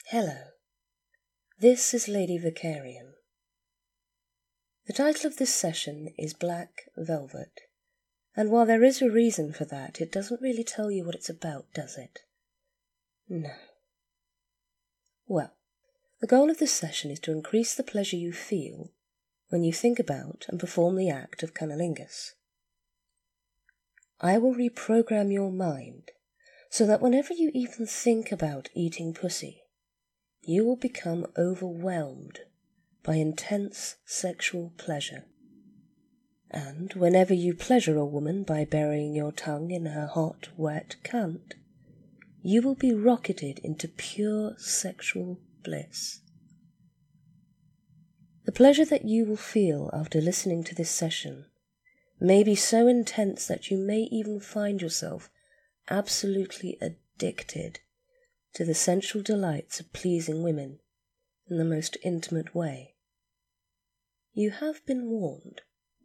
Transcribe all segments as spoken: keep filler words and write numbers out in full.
Hello, this is Lady Vicarian. The title of this session is Black Velvet, and while there is a reason for that, it doesn't really tell you what it's about, does it? No. Well, the goal of this session is to increase the pleasure you feel when you think about and perform the act of cunnilingus. I will reprogram your mind so that whenever you even think about eating pussy, you will become overwhelmed by intense sexual pleasure. And whenever you pleasure a woman by burying your tongue in her hot, wet cunt, you will be rocketed into pure sexual bliss. The pleasure that you will feel after listening to this session may be so intense that you may even find yourself absolutely addicted to the sensual delights of pleasing women in the most intimate way. You have been warned.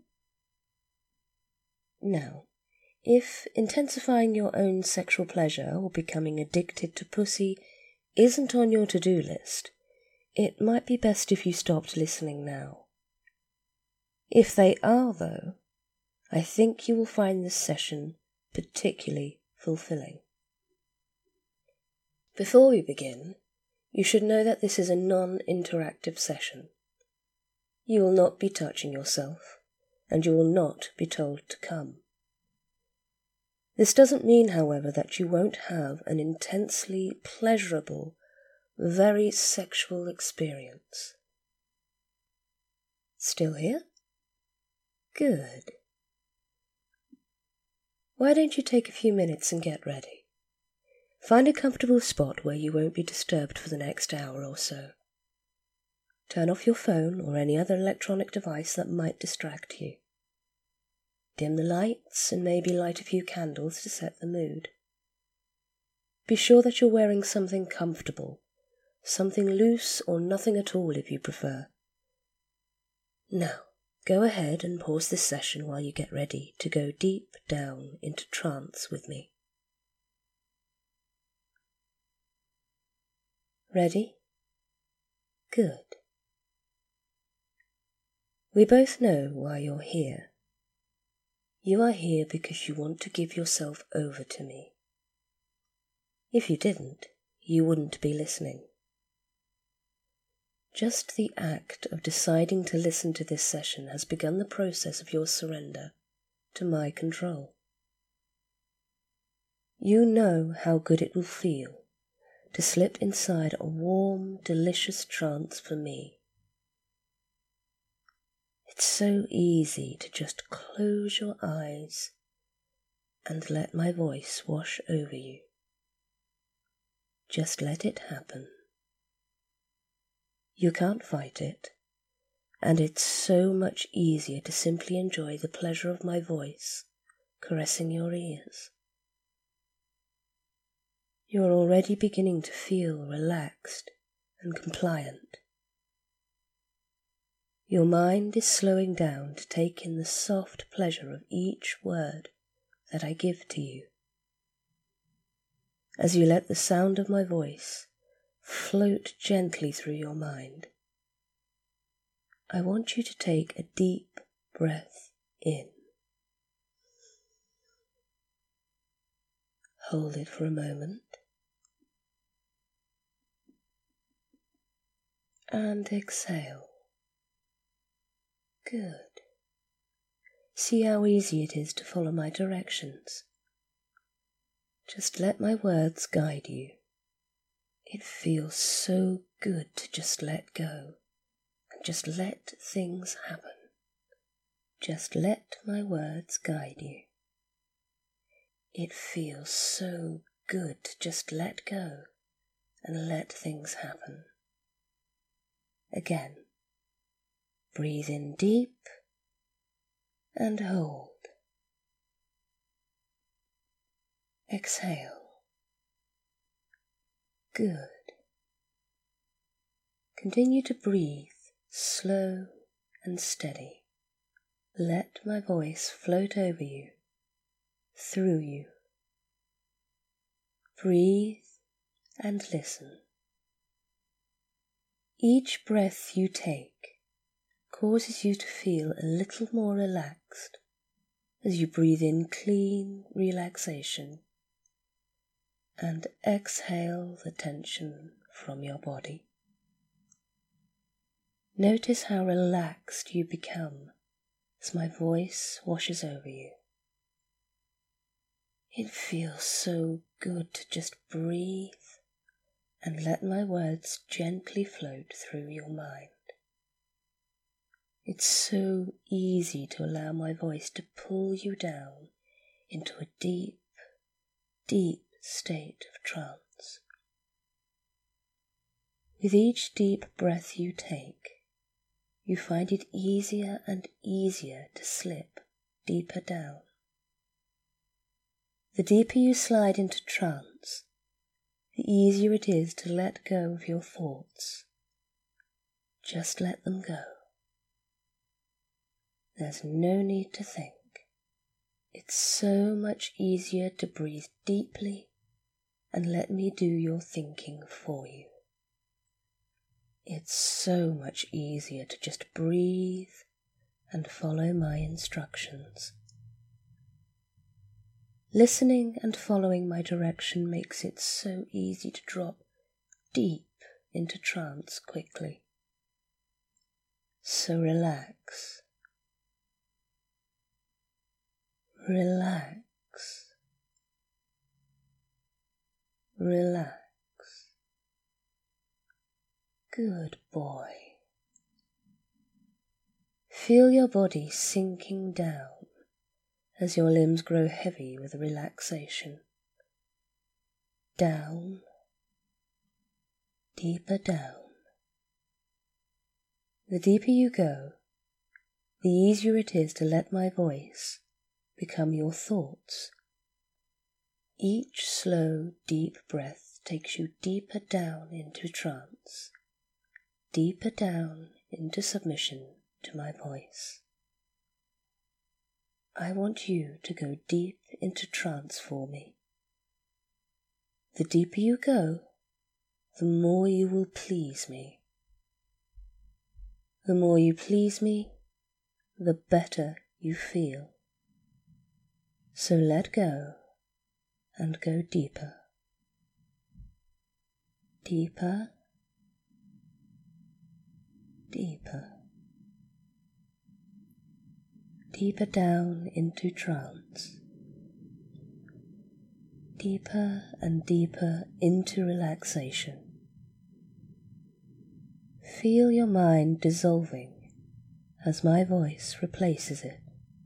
Now, if intensifying your own sexual pleasure or becoming addicted to pussy isn't on your to-do list, it might be best if you stopped listening now. If they are, though, I think you will find this session particularly fulfilling. Before we begin, you should know that this is a non-interactive session. You will not be touching yourself, and you will not be told to come. This doesn't mean, however, that you won't have an intensely pleasurable, very sexual experience. Still here? Good. Why don't you take a few minutes and get ready? Find a comfortable spot where you won't be disturbed for the next hour or so. Turn off your phone or any other electronic device that might distract you. Dim the lights and maybe light a few candles to set the mood. Be sure that you're wearing something comfortable, something loose or nothing at all if you prefer. Now, go ahead and pause this session while you get ready to go deep down into trance with me. Ready? Good. We both know why you're here. You are here because you want to give yourself over to me. If you didn't, you wouldn't be listening. Just the act of deciding to listen to this session has begun the process of your surrender to my control. You know how good it will feel to slip inside a warm, delicious trance for me. It's so easy to just close your eyes and let my voice wash over you. Just let it happen. You can't fight it, and it's so much easier to simply enjoy the pleasure of my voice caressing your ears. You are already beginning to feel relaxed and compliant. Your mind is slowing down to take in the soft pleasure of each word that I give to you. As you let the sound of my voice float gently through your mind, I want you to take a deep breath in. Hold it for a moment. And exhale. Good. See how easy it is to follow my directions. Just let my words guide you. It feels so good to just let go and just let things happen. Just let my words guide you. It feels so good to just let go and let things happen. Again, breathe in deep and hold. Exhale. Good. Continue to breathe slow and steady. Let my voice float over you, through you. Breathe and listen. Each breath you take causes you to feel a little more relaxed as you breathe in clean relaxation and exhale the tension from your body. Notice how relaxed you become as my voice washes over you. It feels so good to just breathe and let my words gently float through your mind. It's so easy to allow my voice to pull you down into a deep, deep state of trance. With each deep breath you take, you find it easier and easier to slip deeper down. The deeper you slide into trance, the easier it is to let go of your thoughts. Just let them go. There's no need to think. It's so much easier to breathe deeply and let me do your thinking for you. It's so much easier to just breathe and follow my instructions. Listening and following my direction makes it so easy to drop deep into trance quickly. So relax. Relax. Relax. Good boy. Feel your body sinking down as your limbs grow heavy with relaxation. Down, deeper down. The deeper you go, the easier it is to let my voice become your thoughts. Each slow, deep breath takes you deeper down into trance, deeper down into submission to my voice. I want you to go deep into trance for me. The deeper you go, the more you will please me. The more you please me, the better you feel. So let go and go deeper. Deeper. Deeper. Deeper down into trance. Deeper and deeper into relaxation. Feel your mind dissolving as my voice replaces it.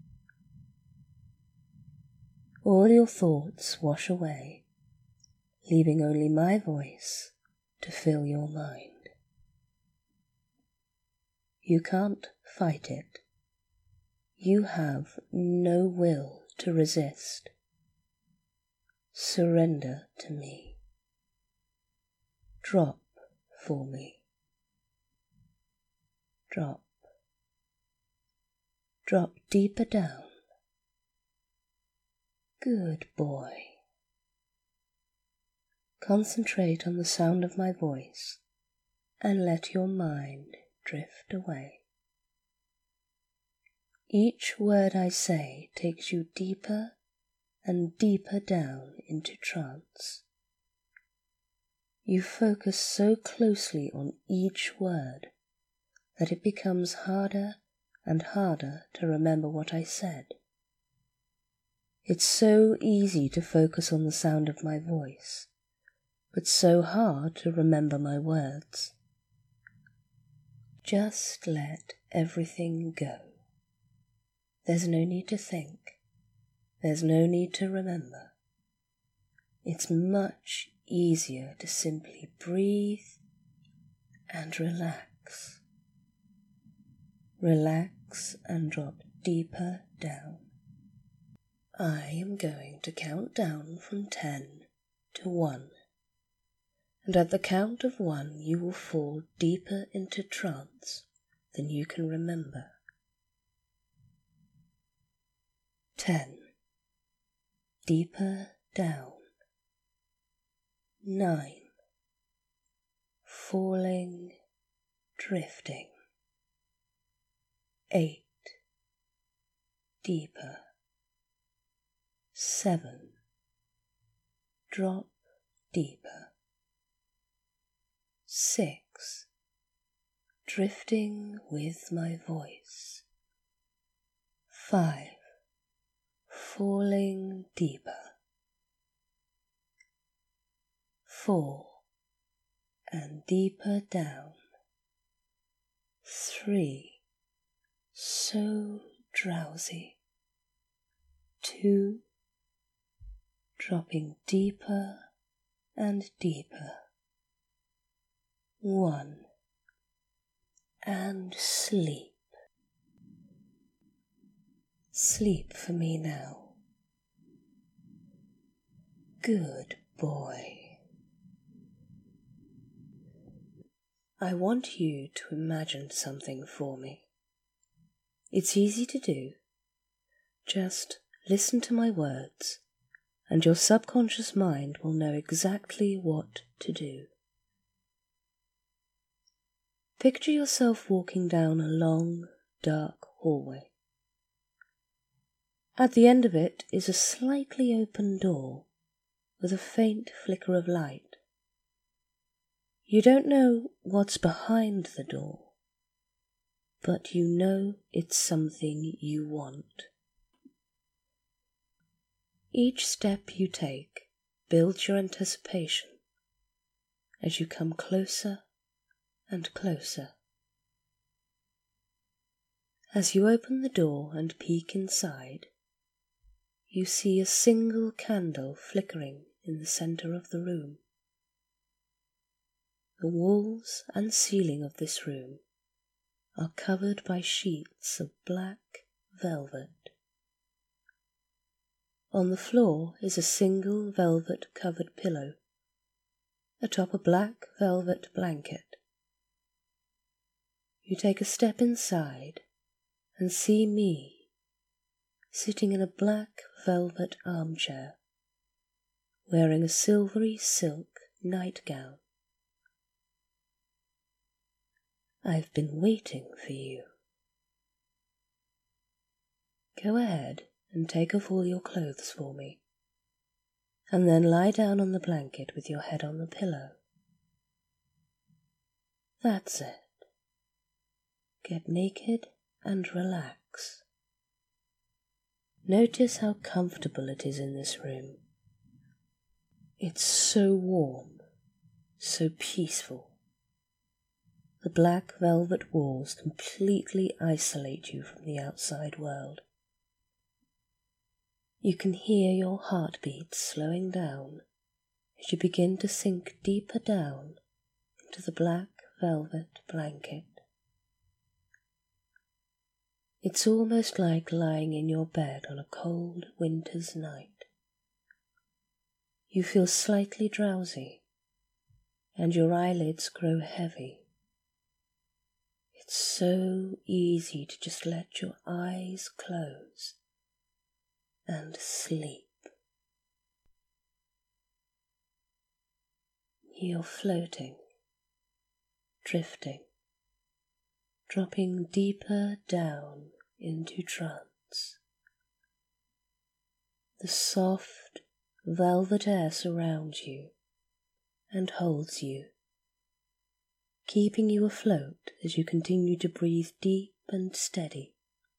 All your thoughts wash away, leaving only my voice to fill your mind. You can't fight it. You have no will to resist. Surrender to me. Drop for me. Drop. Drop deeper down. Good boy. Concentrate on the sound of my voice and let your mind drift away. Each word I say takes you deeper and deeper down into trance. You focus so closely on each word that it becomes harder and harder to remember what I said. It's so easy to focus on the sound of my voice, but so hard to remember my words. Just let everything go. There's no need to think. There's no need to remember. It's much easier to simply breathe and relax. Relax and drop deeper down. I am going to count down from ten to one, and at the count of one you will fall deeper into trance than you can remember. Ten. Deeper down. Nine. Falling drifting. Eight. Deeper. Seven. Drop deeper. Six. Drifting with my voice. Five. Falling deeper. Four. And deeper down. Three. So drowsy. Two. Dropping deeper and deeper. One. And sleep. Sleep for me now. Good boy. I want you to imagine something for me. It's easy to do. Just listen to my words, and your subconscious mind will know exactly what to do. Picture yourself walking down a long, dark hallway. At the end of it is a slightly open door with a faint flicker of light. You don't know what's behind the door, but you know it's something you want. Each step you take builds your anticipation as you come closer and closer. As you open the door and peek inside, you see a single candle flickering in the center of the room. The walls and ceiling of this room are covered by sheets of black velvet. On the floor is a single velvet-covered pillow, atop a black velvet blanket. You take a step inside and see me sitting in a black velvet armchair, wearing a silvery silk nightgown. I've been waiting for you. Go ahead and take off all your clothes for me, and then lie down on the blanket with your head on the pillow. That's it. Get naked and relax. Notice how comfortable it is in this room. It's so warm, so peaceful. The black velvet walls completely isolate you from the outside world. You can hear your heartbeat slowing down as you begin to sink deeper down into the black velvet blanket. It's almost like lying in your bed on a cold winter's night. You feel slightly drowsy, and your eyelids grow heavy. It's so easy to just let your eyes close and sleep. You're floating, drifting, dropping deeper down into trance. The soft, velvet air surrounds you and holds you, keeping you afloat as you continue to breathe deep and steady.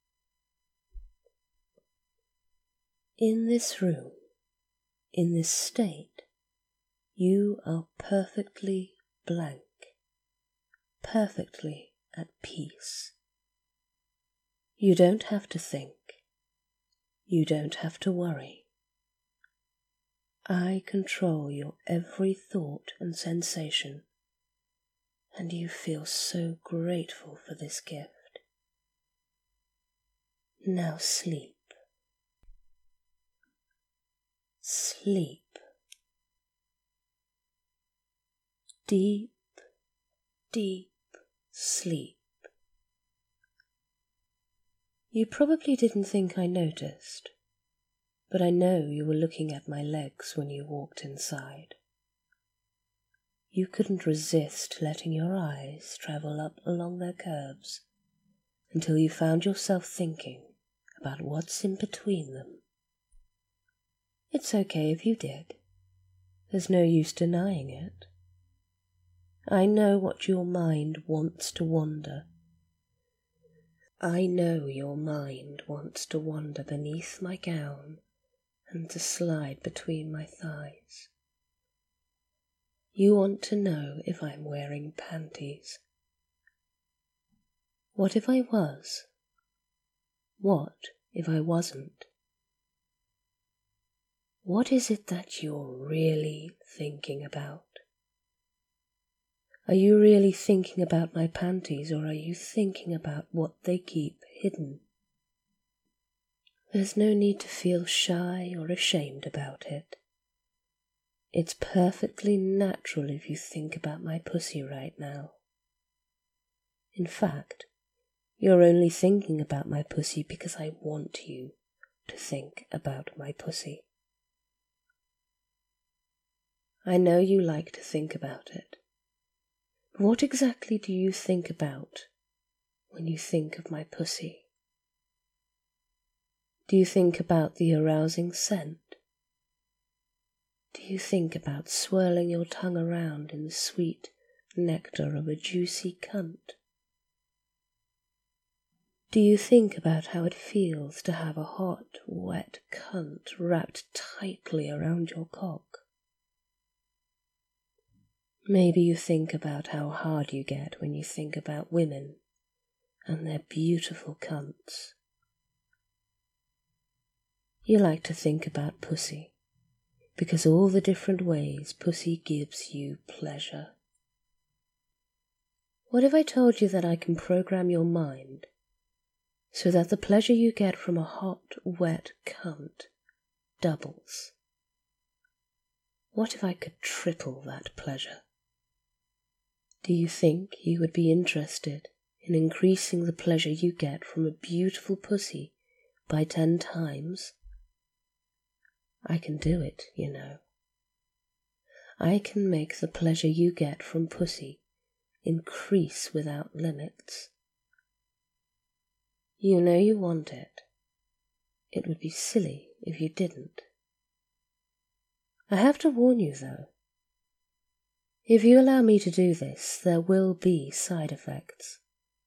In this room, in this state, you are perfectly blank, perfectly at peace. You don't have to think. You don't have to worry. I control your every thought and sensation, and you feel so grateful for this gift. Now sleep. Sleep. Deep, deep sleep. You probably didn't think I noticed, but I know you were looking at my legs when you walked inside. you couldn't resist letting your eyes travel up along their curves until you found yourself thinking about what's in between them. It's okay if you did. There's no use denying it. I know what your mind wants to wander. I know your mind wants to wander beneath my gown and to slide between my thighs. You want to know if I'm wearing panties. What if I was? What if I wasn't? What is it that you're really thinking about? Are you really thinking about my panties, or are you thinking about what they keep hidden? There's no need to feel shy or ashamed about it. It's perfectly natural if you think about my pussy right now. In fact, you're only thinking about my pussy because I want you to think about my pussy. I know you like to think about it. But what exactly do you think about when you think of my pussy? Do you think about the arousing scent? Do you think about swirling your tongue around in the sweet nectar of a juicy cunt? Do you think about how it feels to have a hot, wet cunt wrapped tightly around your cock? Maybe you think about how hard you get when you think about women and their beautiful cunts. You like to think about pussy because all the different ways pussy gives you pleasure. What if I told you that I can program your mind so that the pleasure you get from a hot, wet cunt doubles? What if I could triple that pleasure? Do you think you would be interested in increasing the pleasure you get from a beautiful pussy by ten times? I can do it, you know. I can make the pleasure you get from pussy increase without limits. You know you want it. It would be silly if you didn't. I have to warn you, though. If you allow me to do this, there will be side effects.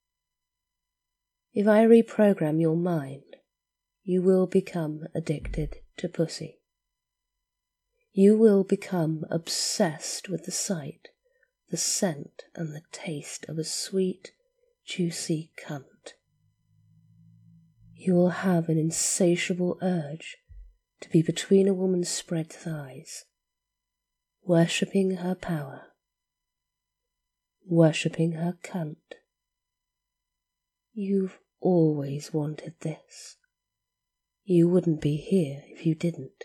If I reprogram your mind, you will become addicted to pussy. You will become obsessed with the sight, the scent, and the taste of a sweet, juicy cunt. You will have an insatiable urge to be between a woman's spread thighs, worshipping her power, worshipping her cunt. You've always wanted this. You wouldn't be here if you didn't.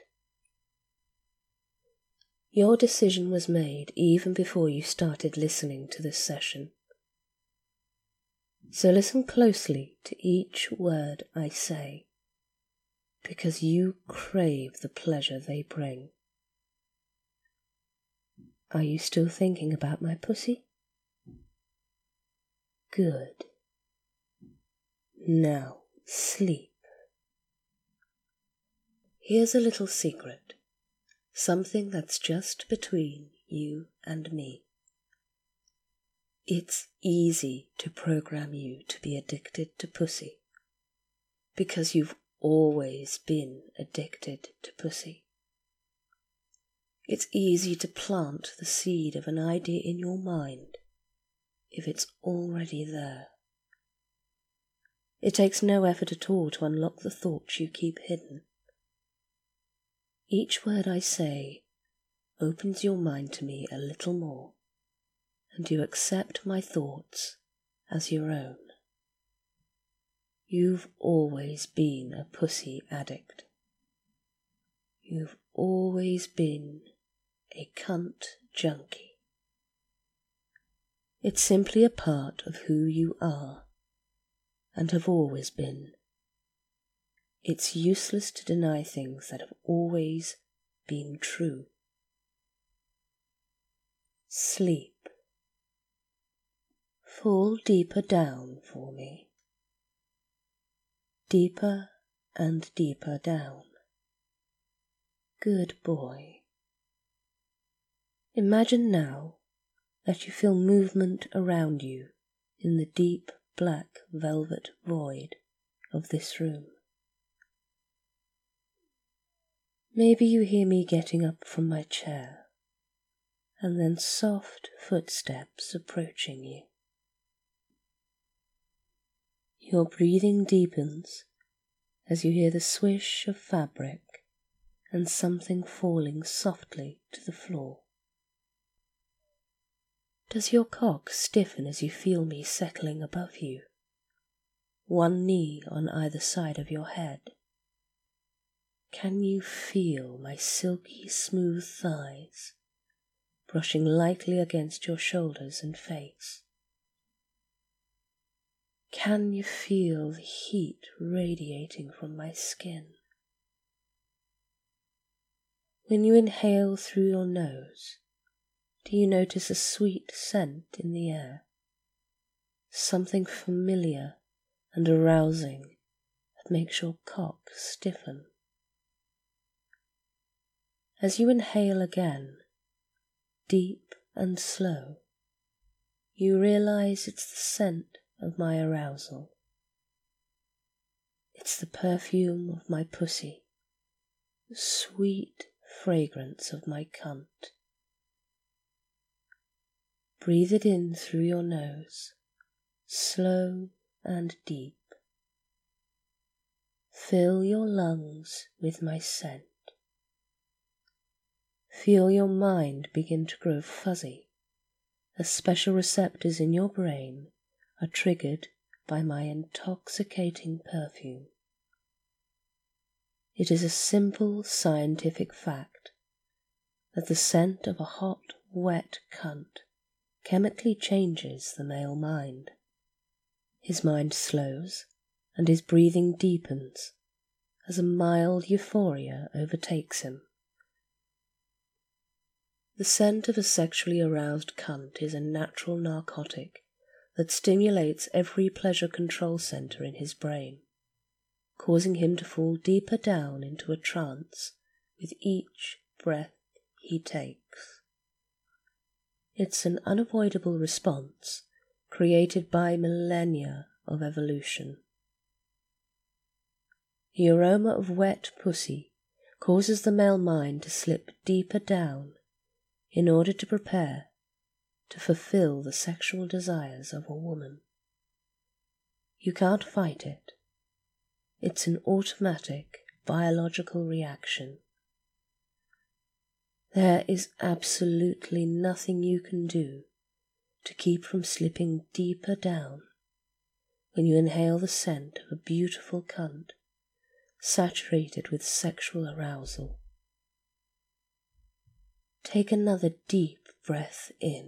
Your decision was made even before you started listening to this session. So listen closely to each word I say, because you crave the pleasure they bring. Are you still thinking about my pussy? Good. Now sleep. Here's a little secret. Something that's just between you and me. It's easy to program you to be addicted to pussy, because you've always been addicted to pussy. It's easy to plant the seed of an idea in your mind if it's already there. It takes no effort at all to unlock the thoughts you keep hidden. Each word I say opens your mind to me a little more, and you accept my thoughts as your own. You've always been a pussy addict. You've always been a cunt junkie. It's simply a part of who you are, and have always been. It's useless to deny things that have always been true. Sleep. Fall deeper down for me. Deeper and deeper down. Good boy. Imagine now that you feel movement around you in the deep black velvet void of this room. Maybe you hear me getting up from my chair, and then soft footsteps approaching you. Your breathing deepens as you hear the swish of fabric and something falling softly to the floor. Does your cock stiffen as you feel me settling above you, one knee on either side of your head? Can you feel my silky smooth thighs brushing lightly against your shoulders and face? Can you feel the heat radiating from my skin? When you inhale through your nose, do you notice a sweet scent in the air? Something familiar and arousing that makes your cock stiffen. As you inhale again, deep and slow, you realize it's the scent of my arousal. It's the perfume of my pussy, the sweet fragrance of my cunt. Breathe it in through your nose, slow and deep. Fill your lungs with my scent. Feel your mind begin to grow fuzzy as special receptors in your brain are triggered by my intoxicating perfume. It is a simple scientific fact that the scent of a hot, wet cunt chemically changes the male mind. His mind slows and his breathing deepens as a mild euphoria overtakes him. The scent of a sexually aroused cunt is a natural narcotic that stimulates every pleasure control center in his brain, causing him to fall deeper down into a trance with each breath he takes. It's an unavoidable response created by millennia of evolution. The aroma of wet pussy causes the male mind to slip deeper down in order to prepare to fulfill the sexual desires of a woman. You can't fight it. It's an automatic biological reaction. There is absolutely nothing you can do to keep from slipping deeper down when you inhale the scent of a beautiful cunt saturated with sexual arousal. Take another deep breath in.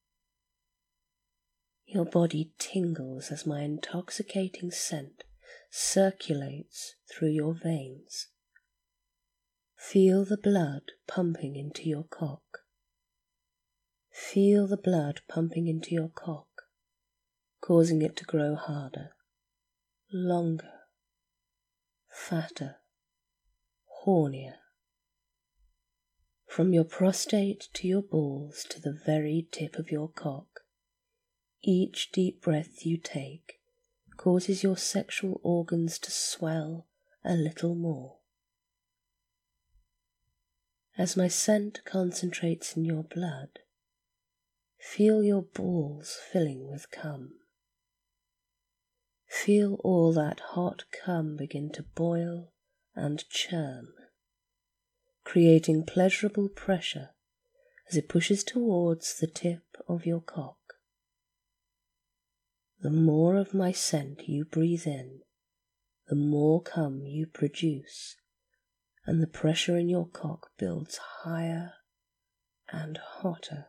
Your body tingles as my intoxicating scent circulates through your veins. Feel the blood pumping into your cock. Feel the blood pumping into your cock, causing it to grow harder, longer, fatter, hornier. From your prostate to your balls to the very tip of your cock, each deep breath you take causes your sexual organs to swell a little more. As my scent concentrates in your blood, feel your balls filling with cum. Feel all that hot cum begin to boil and churn, creating pleasurable pressure as it pushes towards the tip of your cock. The more of my scent you breathe in, the more cum you produce, and the pressure in your cock builds higher and hotter.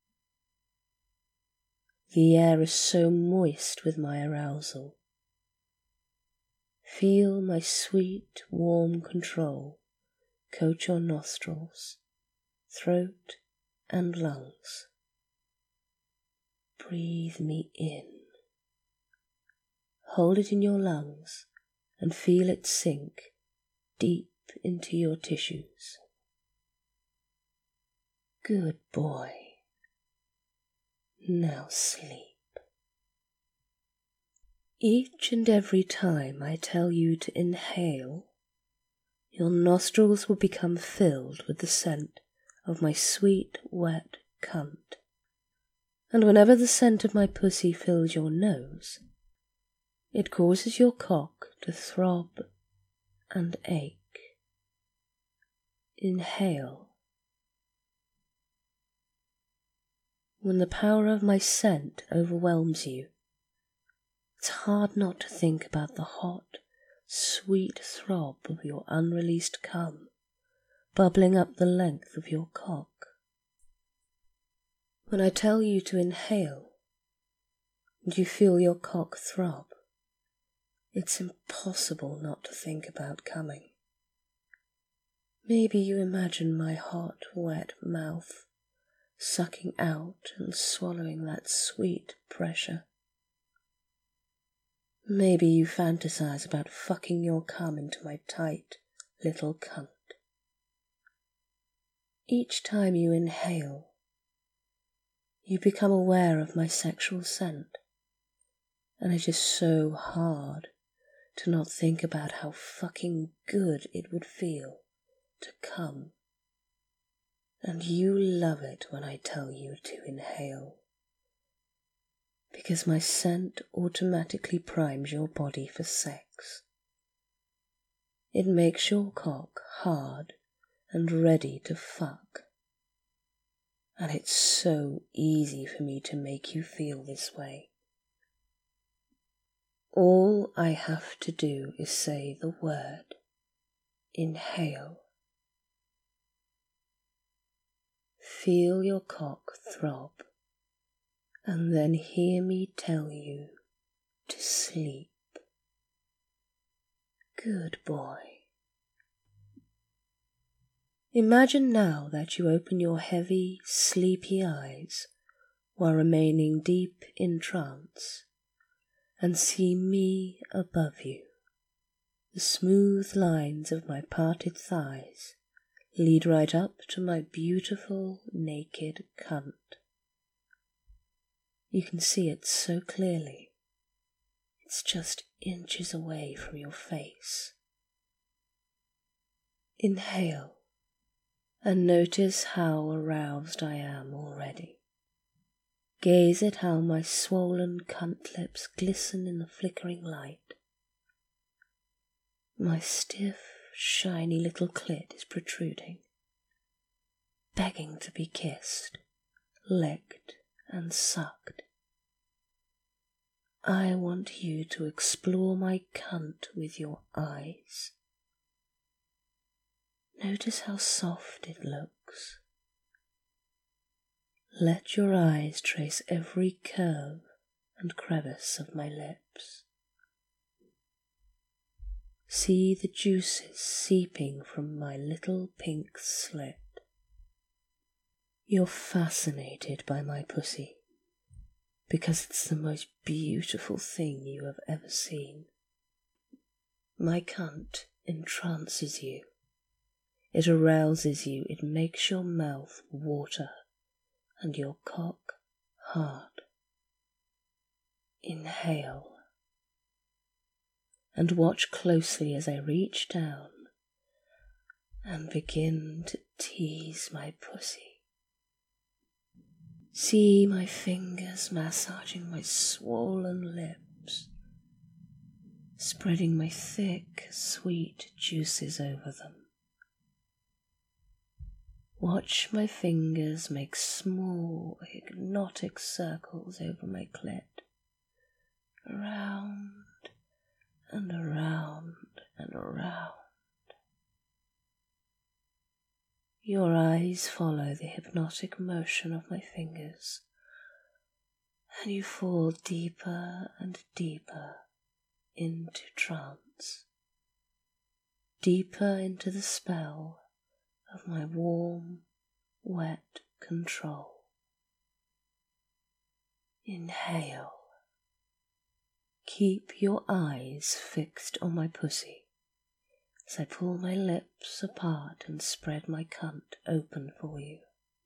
The air is so moist with my arousal. Feel my sweet, warm control coat your nostrils, throat, and lungs. breathe me in. Hold it in your lungs and feel it sink deep into your tissues. Good boy. Now sleep. Each and every time I tell you to inhale, your nostrils will become filled with the scent of my sweet, wet cunt. And whenever the scent of my pussy fills your nose, it causes your cock to throb and ache. Inhale. When the power of my scent overwhelms you, it's hard not to think about the hot, sweet throb of your unreleased cum bubbling up the length of your cock. When I tell you to inhale, and you feel your cock throb, it's impossible not to think about coming. Maybe you imagine my hot, wet mouth sucking out and swallowing that sweet pressure. Maybe you fantasize about fucking your cum into my tight little cunt. Each time you inhale, you become aware of my sexual scent, and it is so hard to not think about how fucking good it would feel to come. And you love it when I tell you to inhale, because my scent automatically primes your body for sex. It makes your cock hard and ready to fuck. And it's so easy for me to make you feel this way. All I have to do is say the word, inhale. Feel your cock throb, and then hear me tell you to sleep. Good boy. Imagine now that you open your heavy, sleepy eyes while remaining deep in trance, and see me above you. The smooth lines of my parted thighs lead right up to my beautiful, naked cunt. You can see it so clearly. It's just inches away from your face. Inhale, and notice how aroused I am already. Gaze at how my swollen cunt lips glisten in the flickering light. My stiff, shiny little clit is protruding, begging to be kissed, licked, and sucked. I want you to explore my cunt with your eyes. Notice how soft it looks. Let your eyes trace every curve and crevice of my lips. See the juices seeping from my little pink slit. You're fascinated by my pussy because it's the most beautiful thing you have ever seen. My cunt entrances you. It arouses you, it makes your mouth water and your cock hard. Inhale, and watch closely as I reach down and begin to tease my pussy. See my fingers massaging my swollen lips, spreading my thick, sweet juices over them. Watch my fingers make small, hypnotic circles over my clit, around and around and around. Your eyes follow the hypnotic motion of my fingers, and you fall deeper and deeper into trance, deeper into the spell of my warm, wet control. Inhale. Keep your eyes fixed on my pussy as I pull my lips apart and spread my cunt open for you.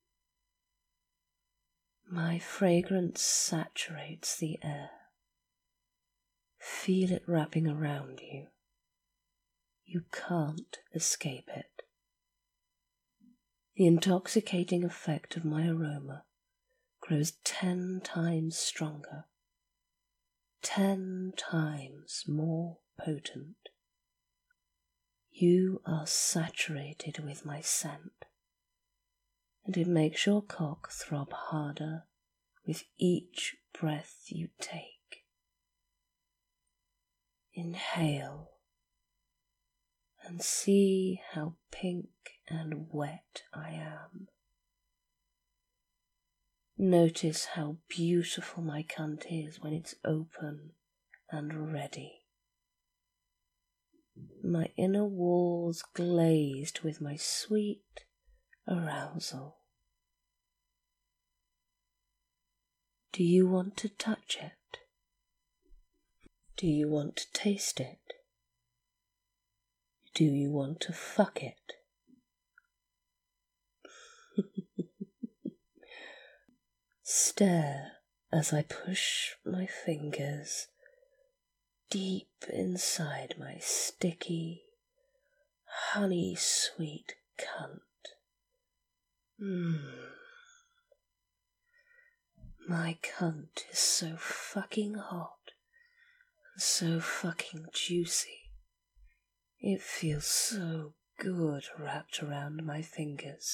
My fragrance saturates the air. Feel it wrapping around you. You can't escape it. The intoxicating effect of my aroma grows ten times stronger, ten times more potent. You are saturated with my scent, and it makes your cock throb harder with each breath you take. Inhale and see how pink and wet I am. Notice how beautiful my cunt is when it's open and ready. My inner walls glazed with my sweet arousal. Do you want to touch it? Do you want to taste it? Do you want to fuck it? Stare as I push my fingers deep inside my sticky, honey-sweet cunt. Mmm. My cunt is so fucking hot and so fucking juicy. It feels so good wrapped around my fingers.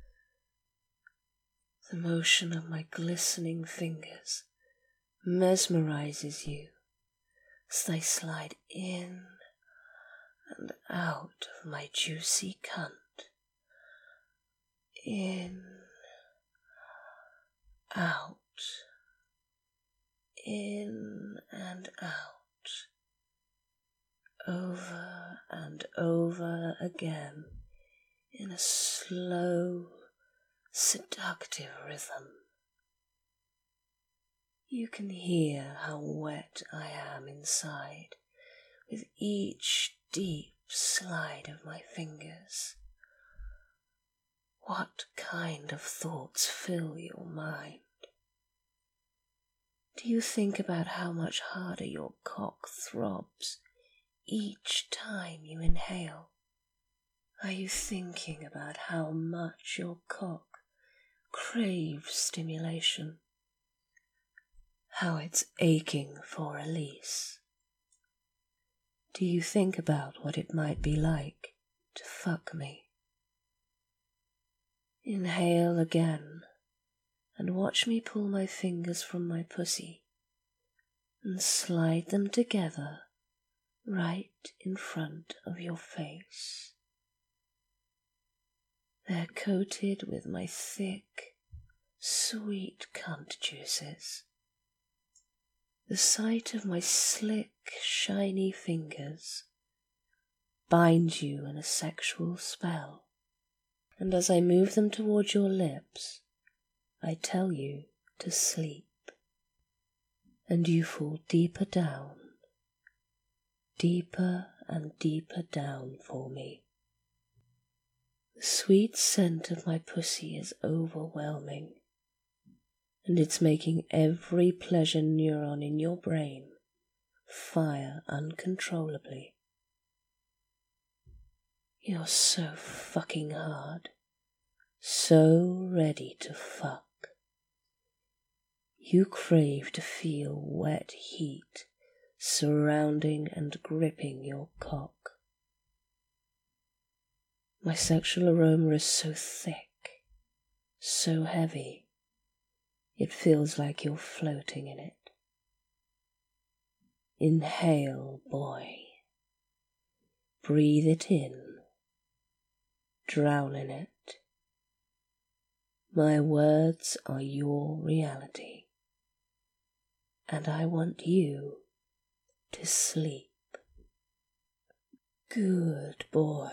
The motion of my glistening fingers mesmerizes you as they slide in and out of my juicy cunt. In, out, in and out, over and over again in a slow, seductive rhythm. You can hear how wet I am inside with each deep slide of my fingers. What kind of thoughts fill your mind? Do you think about how much harder your cock throbs each time you inhale? Are you thinking about how much your cock craves stimulation? How it's aching for release? Do you think about what it might be like to fuck me? Inhale again and watch me pull my fingers from my pussy and slide them together right in front of your face. They're coated with my thick, sweet cunt juices. The sight of my slick, shiny fingers binds you in a sexual spell, and as I move them towards your lips, I tell you to sleep, and you fall deeper down, deeper and deeper down for me. The sweet scent of my pussy is overwhelming, and it's making every pleasure neuron in your brain fire uncontrollably. You're so fucking hard, so ready to fuck. You crave to feel wet heat surrounding and gripping your cock. My sexual aroma is so thick, so heavy, it feels like you're floating in it. Inhale, boy. Breathe it in. Drown in it. My words are your reality, and I want you to sleep. Good boy.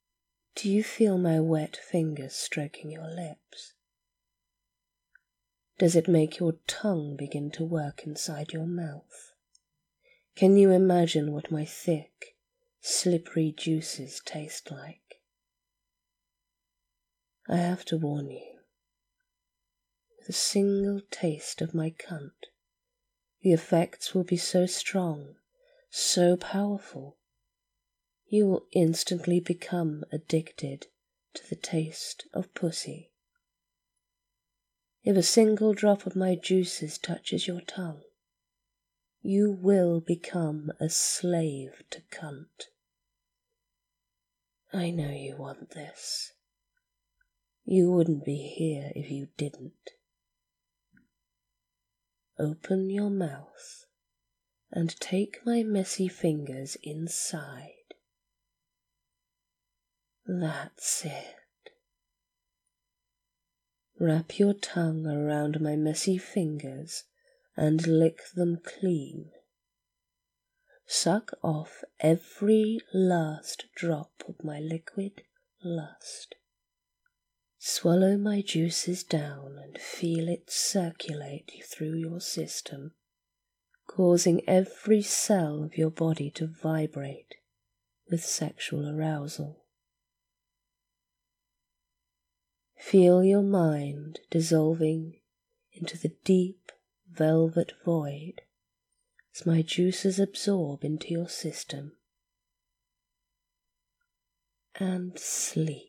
Do you feel my wet fingers stroking your lips? Does it make your tongue begin to work inside your mouth? Can you imagine what my thick, slippery juices taste like? I have to warn you, with a single taste of my cunt, the effects will be so strong, so powerful, you will instantly become addicted to the taste of pussy. If a single drop of my juices touches your tongue, you will become a slave to cunt. I know you want this. You wouldn't be here if you didn't. Open your mouth and take my messy fingers inside. That's it. Wrap your tongue around my messy fingers and lick them clean. Suck off every last drop of my liquid lust. Swallow my juices down and feel it circulate through your system, causing every cell of your body to vibrate with sexual arousal. Feel your mind dissolving into the deep velvet void as my juices absorb into your system. And sleep.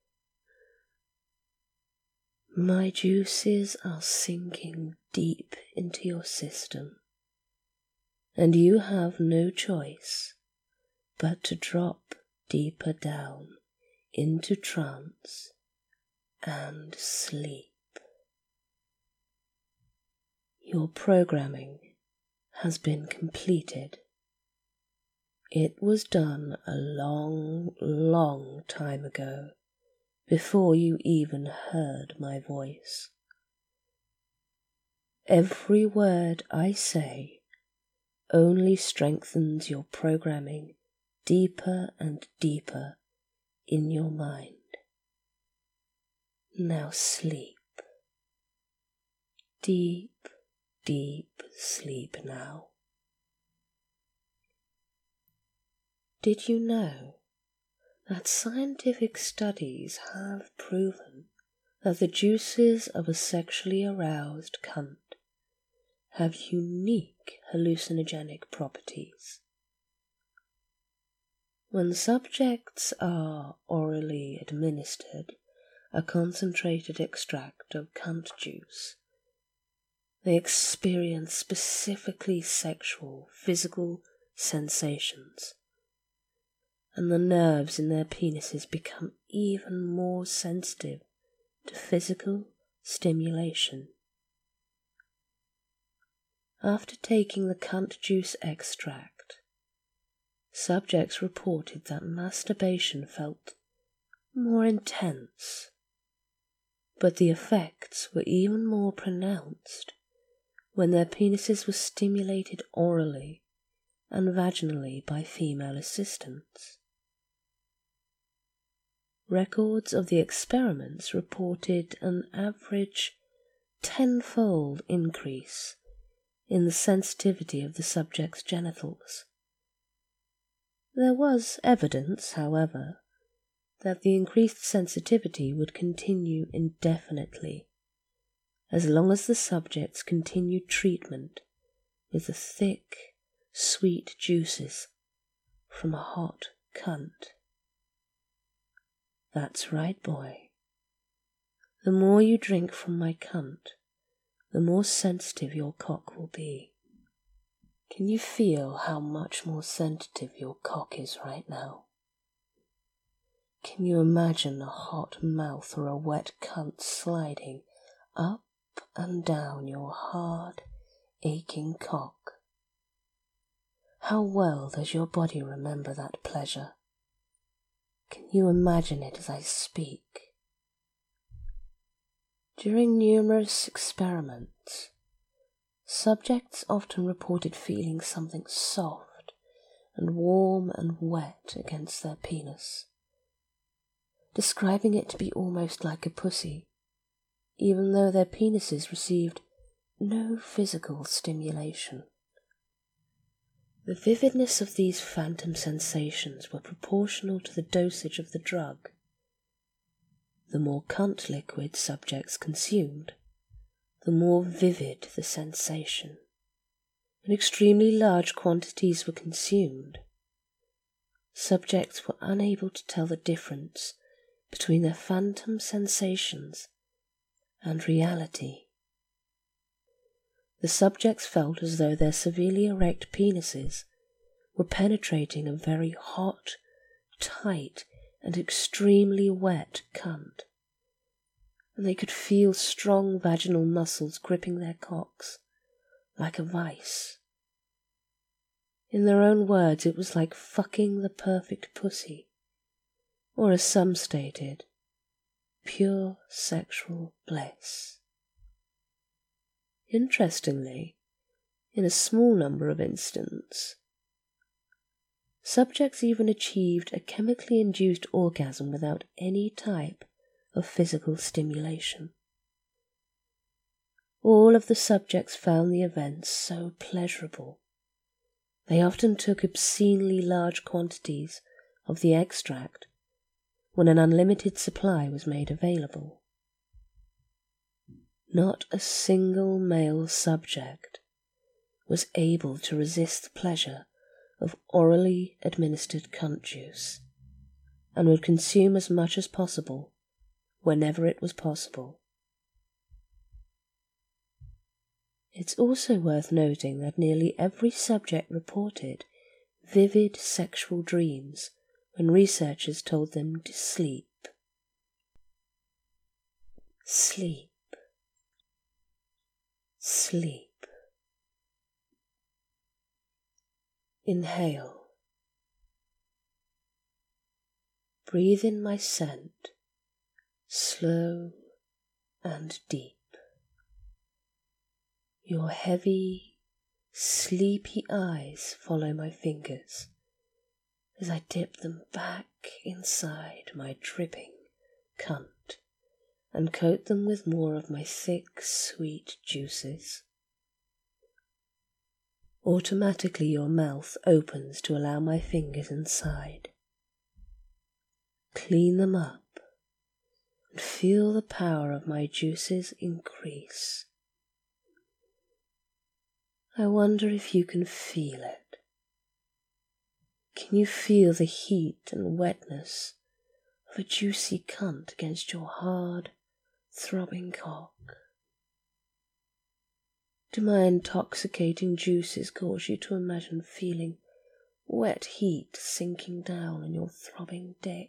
My juices are sinking deep into your system, and you have no choice but to drop deeper down into trance and sleep. Your programming has been completed. It was done a long, long time ago, before you even heard my voice. Every word I say only strengthens your programming deeper and deeper in your mind. Now sleep. Deep, deep sleep now. Did you know that scientific studies have proven that the juices of a sexually aroused cunt have unique hallucinogenic properties? When subjects are orally administered a concentrated extract of cunt juice, they experience specifically sexual, physical sensations, and the nerves in their penises become even more sensitive to physical stimulation. After taking the cunt juice extract, subjects reported that masturbation felt more intense, but the effects were even more pronounced when their penises were stimulated orally and vaginally by female assistants. Records of the experiments reported an average tenfold increase in the sensitivity of the subject's genitals. There was evidence, however, that the increased sensitivity would continue indefinitely, as long as the subjects continued treatment with the thick, sweet juices from a hot cunt. That's right, boy. The more you drink from my cunt, the more sensitive your cock will be. Can you feel how much more sensitive your cock is right now? Can you imagine a hot mouth or a wet cunt sliding up and down your hard, aching cock? How well does your body remember that pleasure? Can you imagine it as I speak? During numerous experiments, subjects often reported feeling something soft and warm and wet against their penis, describing it to be almost like a pussy. even though their penises received no physical stimulation. The vividness of these phantom sensations were proportional to the dosage of the drug. The more cunt liquid subjects consumed, the more vivid the sensation. When extremely large quantities were consumed, subjects were unable to tell the difference between their phantom sensations and reality. The subjects felt as though their severely erect penises were penetrating a very hot, tight, and extremely wet cunt, and they could feel strong vaginal muscles gripping their cocks like a vice. In their own words, it was like fucking the perfect pussy, or as some stated, pure sexual bliss. Interestingly, in a small number of instances, subjects even achieved a chemically induced orgasm without any type of physical stimulation. All of the subjects found the events so pleasurable. They often took obscenely large quantities of the extract when an unlimited supply was made available. Not a single male subject was able to resist the pleasure of orally administered cunt juice, and would consume as much as possible whenever it was possible. It's also worth noting that nearly every subject reported vivid sexual dreams when researchers told them to sleep. Sleep. Sleep. Inhale. Breathe in my scent, slow and deep. Your heavy, sleepy eyes follow my fingers as I dip them back inside my dripping cunt and coat them with more of my thick, sweet juices. Automatically your mouth opens to allow my fingers inside. Clean them up and feel the power of my juices increase. I wonder if you can feel it. Can you feel the heat and wetness of a juicy cunt against your hard, throbbing cock? Do my intoxicating juices cause you to imagine feeling wet heat sinking down on your throbbing dick?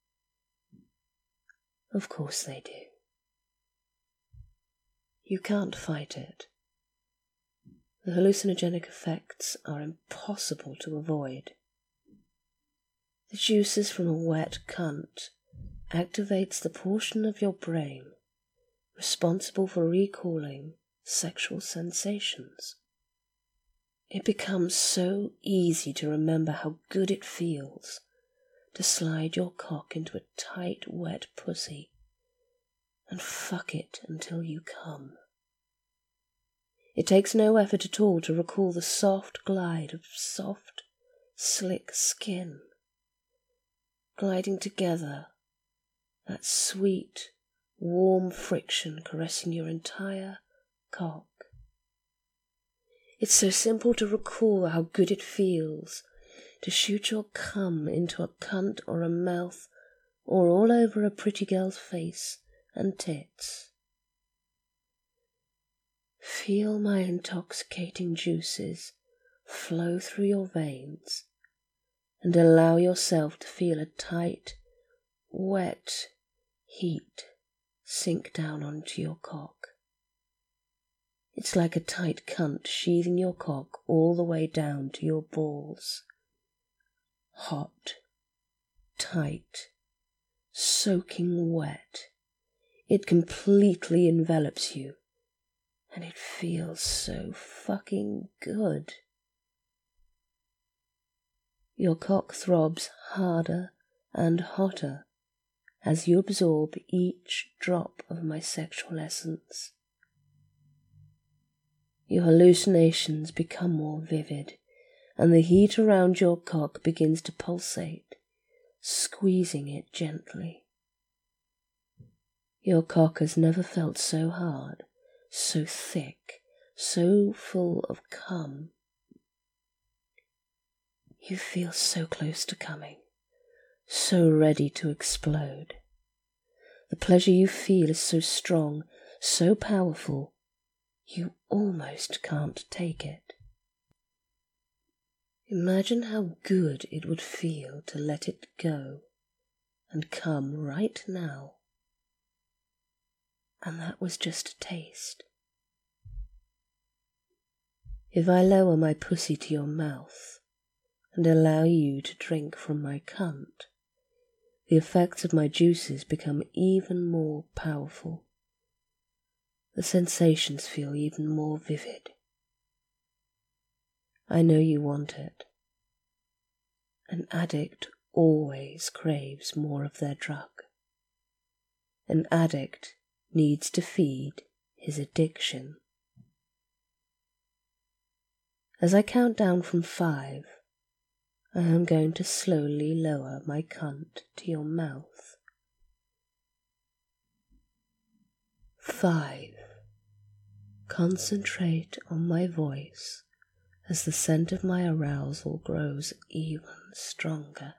Of course they do. You can't fight it. The hallucinogenic effects are impossible to avoid. The juices from a wet cunt activates the portion of your brain responsible for recalling sexual sensations. It becomes so easy to remember how good it feels to slide your cock into a tight, wet pussy and fuck it until you come. It takes no effort at all to recall the soft glide of soft, slick skin, gliding together, that sweet, warm friction caressing your entire cock. It's so simple to recall how good it feels to shoot your cum into a cunt or a mouth or all over a pretty girl's face and tits. Feel my intoxicating juices flow through your veins and allow yourself to feel a tight, wet heat sink down onto your cock. It's like a tight cunt sheathing your cock all the way down to your balls. Hot, tight, soaking wet. It completely envelops you, and it feels so fucking good. Your cock throbs harder and hotter as you absorb each drop of my sexual essence. Your hallucinations become more vivid, and the heat around your cock begins to pulsate, squeezing it gently. Your cock has never felt so hard, so thick, so full of cum. You feel so close to coming, so ready to explode. The pleasure you feel is so strong, so powerful, you almost can't take it. Imagine how good it would feel to let it go and come right now. And that was just a taste. If I lower my pussy to your mouth and allow you to drink from my cunt, the effects of my juices become even more powerful. The sensations feel even more vivid. I know you want it. An addict always craves more of their drug. An addict needs to feed his addiction. As I count down from five, I am going to slowly lower my cunt to your mouth. Five. Concentrate on my voice as the scent of my arousal grows even stronger.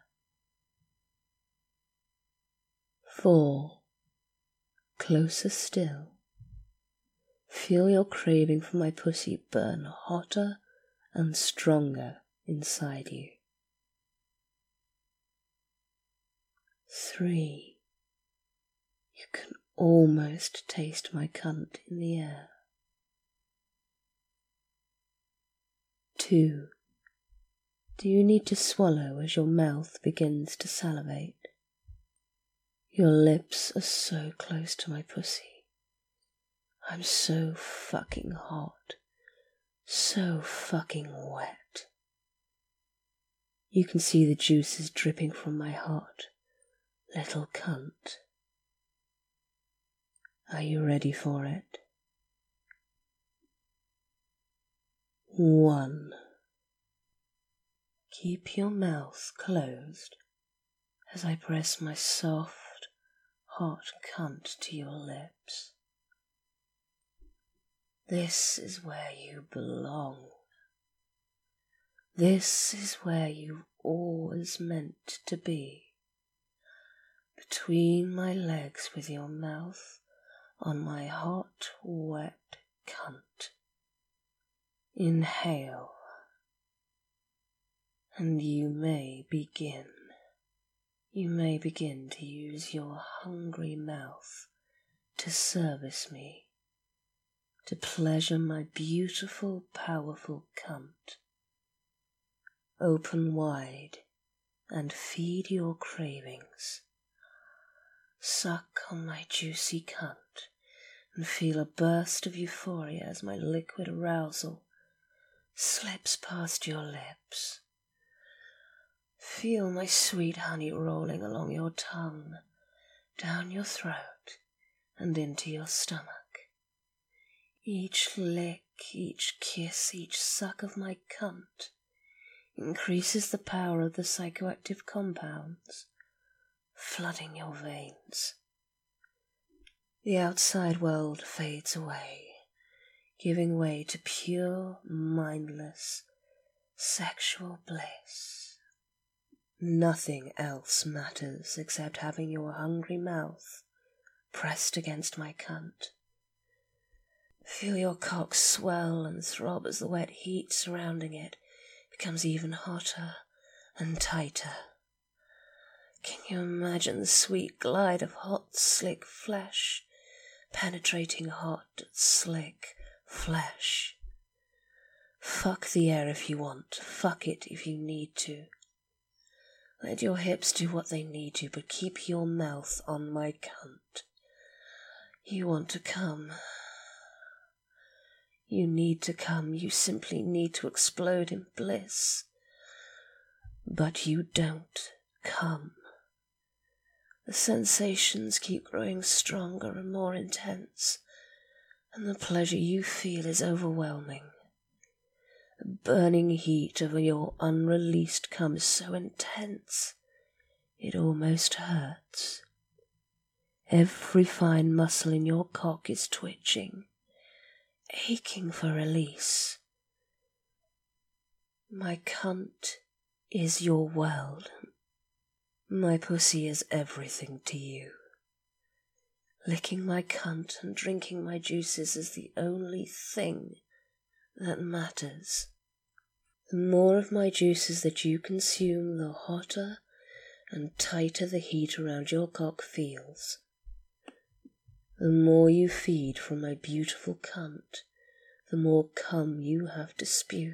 Four. Closer still. Feel your craving for my pussy burn hotter and stronger inside you. Three. You can almost taste my cunt in the air. Two. Do you need to swallow as your mouth begins to salivate? Your lips are so close to my pussy. I'm so fucking hot, so fucking wet. You can see the juices dripping from my hot little cunt. Are you ready for it? One. Keep your mouth closed as I press my soft, hot cunt to your lips. This is where you belong. This is where you've always meant to be. Between my legs with your mouth on my hot, wet cunt. Inhale, and you may begin. You may begin to use your hungry mouth to service me, to pleasure my beautiful, powerful cunt. Open wide and feed your cravings. Suck on my juicy cunt and feel a burst of euphoria as my liquid arousal slips past your lips. Feel my sweet honey rolling along your tongue, down your throat and into your stomach. Each lick, each kiss, each suck of my cunt increases the power of the psychoactive compounds flooding your veins. The outside world fades away, giving way to pure, mindless, sexual bliss. Nothing else matters except having your hungry mouth pressed against my cunt. Feel your cock swell and throb as the wet heat surrounding it becomes even hotter and tighter. Can you imagine the sweet glide of hot, slick flesh penetrating hot, slick flesh? Fuck the air if you want, fuck it if you need to. Let your hips do what they need to, but keep your mouth on my cunt. You want to come. You need to come. You simply need to explode in bliss. But you don't come. The sensations keep growing stronger and more intense, and the pleasure you feel is overwhelming. The burning heat of your unreleased cum is so intense, it almost hurts. Every fine muscle in your cock is twitching, aching for release. My cunt is your world. My pussy is everything to you. Licking my cunt and drinking my juices is the only thing that matters. The more of my juices that you consume, the hotter and tighter the heat around your cock feels. The more you feed from my beautiful cunt, the more cum you have to spew.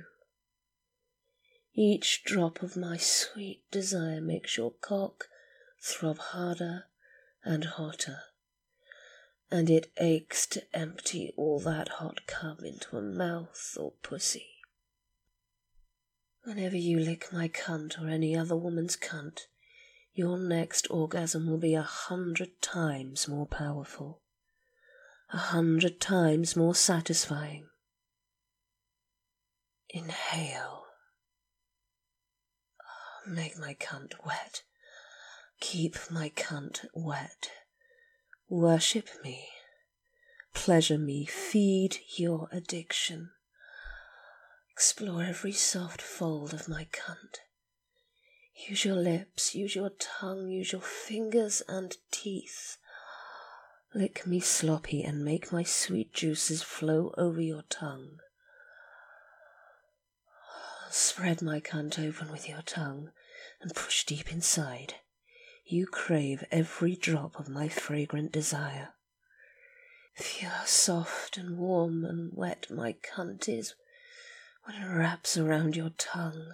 Each drop of my sweet desire makes your cock throb harder and hotter, and it aches to empty all that hot cum into a mouth or pussy. Whenever you lick my cunt or any other woman's cunt, your next orgasm will be a hundred times more powerful, a hundred times more satisfying. Inhale. Make my cunt wet. Keep my cunt wet. Worship me. Pleasure me. Feed your addiction. Explore every soft fold of my cunt. Use your lips, use your tongue, use your fingers and teeth. Lick me sloppy and make my sweet juices flow over your tongue. Spread my cunt open with your tongue and push deep inside. You crave every drop of my fragrant desire. Feel how soft and warm and wet my cunt is when it wraps around your tongue.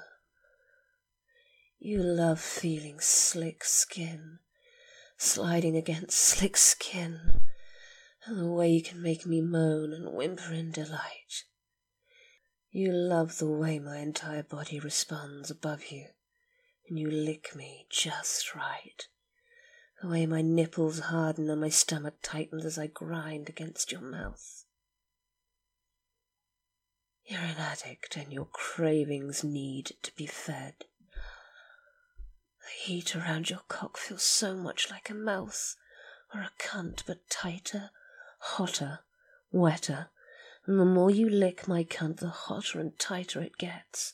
You love feeling slick skin, sliding against slick skin, and the way you can make me moan and whimper in delight. You love the way my entire body responds above you when you lick me just right, the way my nipples harden and my stomach tightens as I grind against your mouth. You're an addict and your cravings need to be fed. The heat around your cock feels so much like a mouth or a cunt, but tighter, hotter, wetter. And the more you lick my cunt, the hotter and tighter it gets.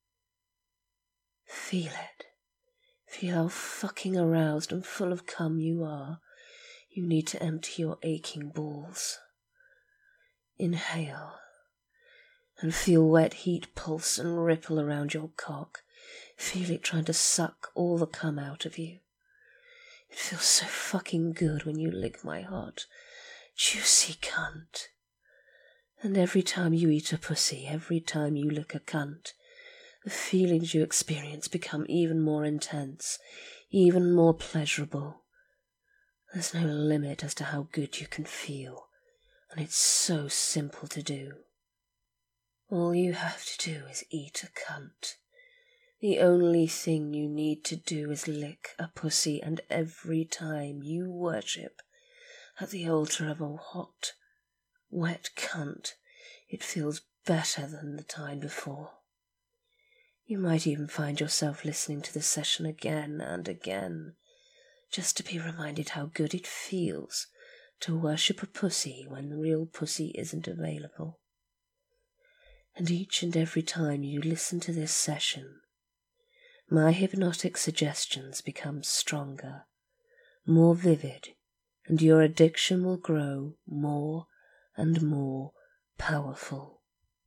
Feel it. Feel how fucking aroused and full of cum you are. You need to empty your aching balls. Inhale. And feel wet heat pulse and ripple around your cock. Feel it trying to suck all the cum out of you. It feels so fucking good when you lick my hot, juicy cunt. And every time you eat a pussy, every time you lick a cunt, the feelings you experience become even more intense, even more pleasurable. There's no limit as to how good you can feel, and it's so simple to do. All you have to do is eat a cunt. The only thing you need to do is lick a pussy, and every time you worship at the altar of a hot, wet cunt, it feels better than the time before. You might even find yourself listening to the session again and again, just to be reminded how good it feels to worship a pussy when the real pussy isn't available. And each and every time you listen to this session, my hypnotic suggestions become stronger, more vivid, and your addiction will grow more and more powerful.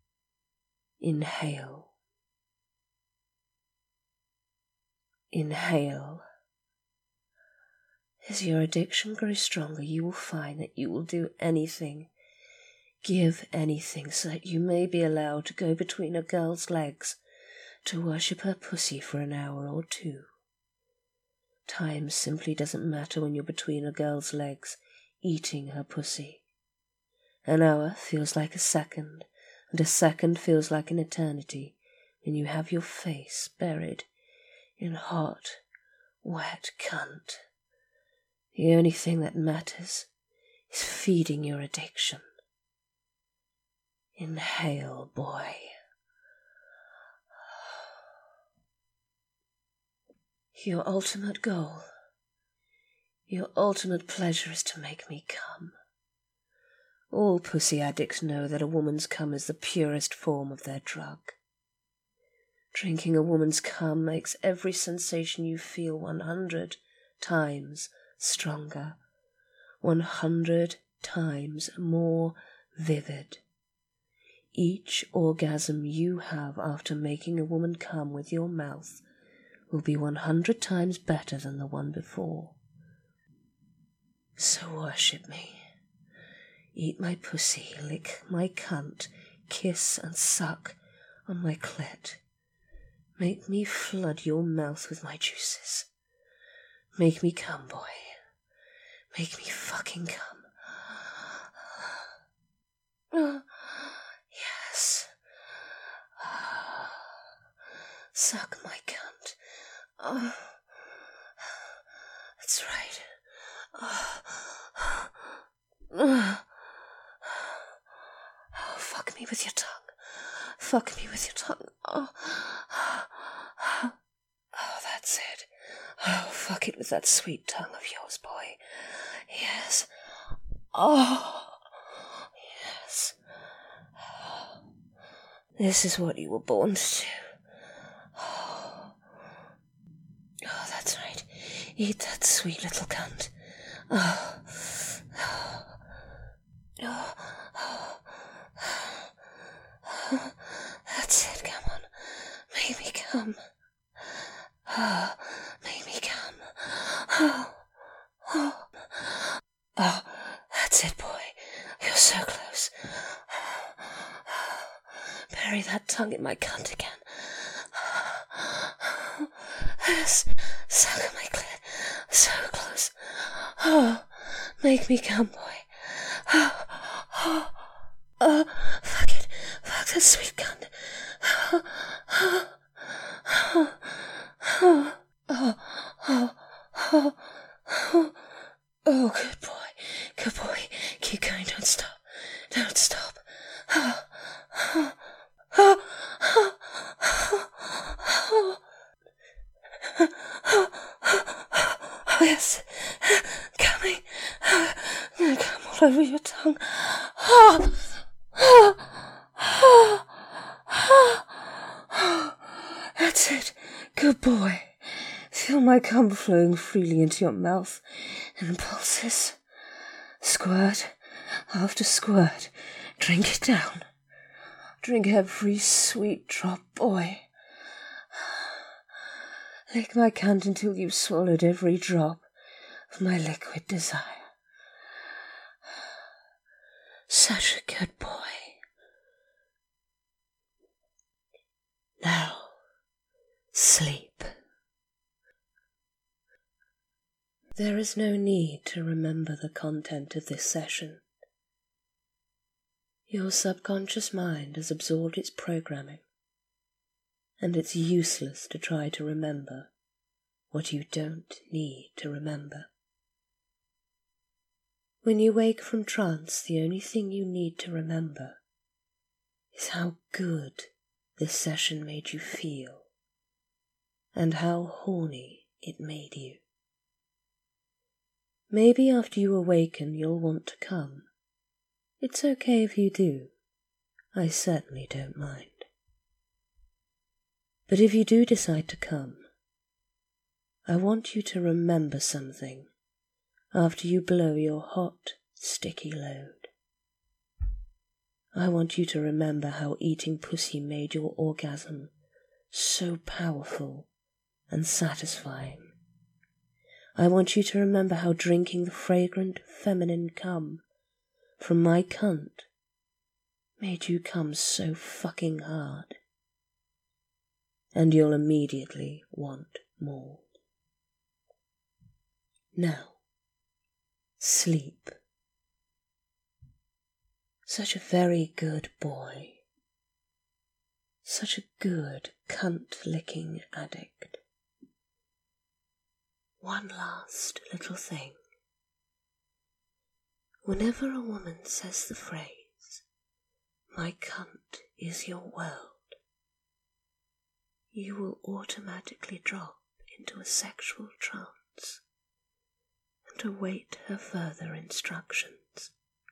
Inhale. Inhale. As your addiction grows stronger, you will find that you will do anything, give anything, so that you may be allowed to go between a girl's legs to worship her pussy for an hour or two. Time simply doesn't matter when you're between a girl's legs eating her pussy. An hour feels like a second, and a second feels like an eternity when you have your face buried in hot, wet cunt. The only thing that matters is feeding your addiction. Inhale, boy. Your ultimate goal, your ultimate pleasure is to make me come. All pussy addicts know that a woman's cum is the purest form of their drug. Drinking a woman's cum makes every sensation you feel one hundred times stronger, one hundred times more vivid. Each orgasm you have after making a woman come with your mouth will be one hundred times better than the one before. So worship me. Eat my pussy, lick my cunt, kiss and suck on my clit. Make me flood your mouth with my juices. Make me come, boy. Make me fucking come. Uh, yes. Uh, suck my cunt. Uh, that's right. Uh, uh, oh, fuck me with your tongue. Fuck me with your tongue. Oh, oh, that's it. Oh, fuck it with that sweet tongue of yours, boy. Yes. Oh, yes. This is what you were born to do. Oh, oh that's right. Eat that sweet little cunt. Oh, oh, oh, oh. That's it, come on. Make me come. Oh, make me come. Oh, oh, oh, that's it, boy. You're so close. Bury that tongue in my cunt again. Yes, suck on my clit. So close. Oh, make me come, boy. Oh, oh, oh, fuck it. Fuck that sweet cunt. Oh, oh, oh, oh, oh, oh, oh, oh, oh, good boy. Good boy. Keep going. Don't stop. Don't stop. Oh, oh, oh, oh, oh, oh. Oh, oh, yes, coming. I'm gonna come all over your tongue. Oh, oh, oh, oh, oh. That's it. Good boy. Feel my cum flowing freely into your mouth in pulses. Squirt after squirt. Drink it down. Drink every sweet drop, boy. Lick my cunt until you've swallowed every drop of my liquid desire. Such a good boy. Now, sleep. There is no need to remember the content of this session. Your subconscious mind has absorbed its programming, and it's useless to try to remember what you don't need to remember. When you wake from trance, the only thing you need to remember is how good this session made you feel, and how horny it made you. Maybe after you awaken you'll want to come. It's okay if you do. I certainly don't mind. But if you do decide to come, I want you to remember something after you blow your hot, sticky load. I want you to remember how eating pussy made your orgasm so powerful and satisfying. I want you to remember how drinking the fragrant feminine cum from my cunt made you come so fucking hard. And you'll immediately want more. Now, sleep. Such a very good boy. Such a good cunt-licking addict. One last little thing. Whenever a woman says the phrase, "My cunt is your world," you will automatically drop into a sexual trance and await her further instructions.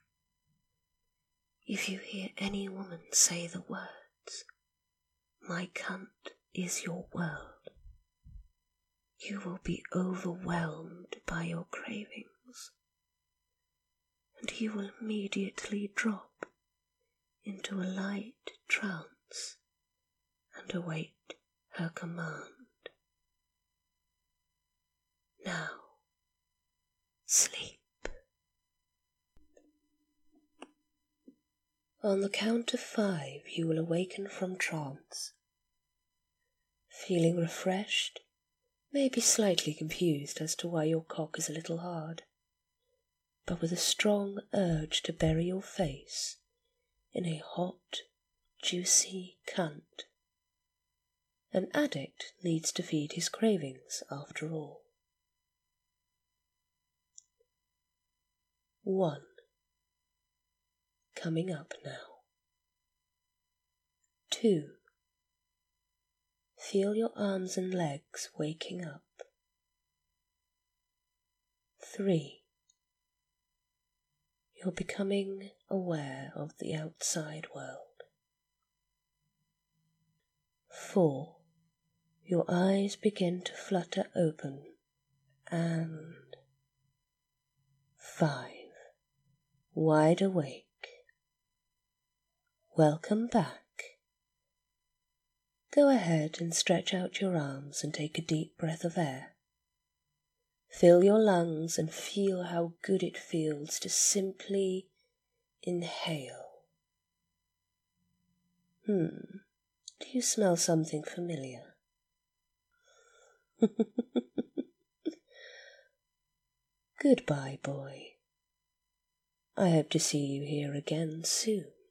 If you hear any woman say the words, "My cunt is your world," you will be overwhelmed by your cravings, and you will immediately drop into a light trance and await her command. Now, sleep. On the count of five, you will awaken from trance, feeling refreshed, maybe slightly confused as to why your cock is a little hard, but with a strong urge to bury your face in a hot, juicy cunt. An addict needs to feed his cravings, after all. One. Coming up now. Two. Feel your arms and legs waking up. Three. You're becoming aware of the outside world. Four. Your eyes begin to flutter open, and five. Wide awake. Welcome back. Go ahead and stretch out your arms and take a deep breath of air. Fill your lungs and feel how good it feels to simply inhale. Hmm, do you smell something familiar? Goodbye, boy. I hope to see you here again soon.